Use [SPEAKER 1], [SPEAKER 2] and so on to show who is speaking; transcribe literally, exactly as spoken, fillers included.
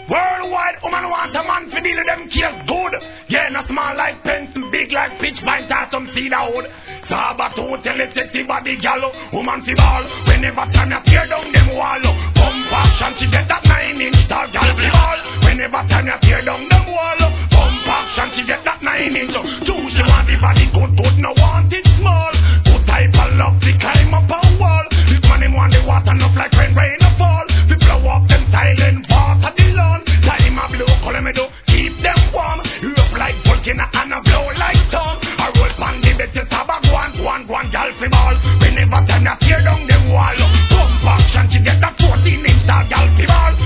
[SPEAKER 1] Worldwide, woman want a man to deal with them case good. Yeah, not small like pencil, big like pitch pint or some cedar wood. Sabato tell it sexy body gal, woman fi ball. Whenever time you tear down them wall, pump action she get that nine inch tall gal fi ball. Whenever time you tear down them wall, pump action she get that nine inch. Two she want the body good, good no want it small. Good type of love to climb up a wall. This man him want the water enough like rain rain a fall. We blow up them silent water the lawn. Time a blow, call me do keep them warm. Rough like volcano and a blow like storm. I roll pan the bed just have a go on, go on, go on, gal fi ball. Whenever time you tear down them wall, pump action she get that fourteen inch tall gal fi ball.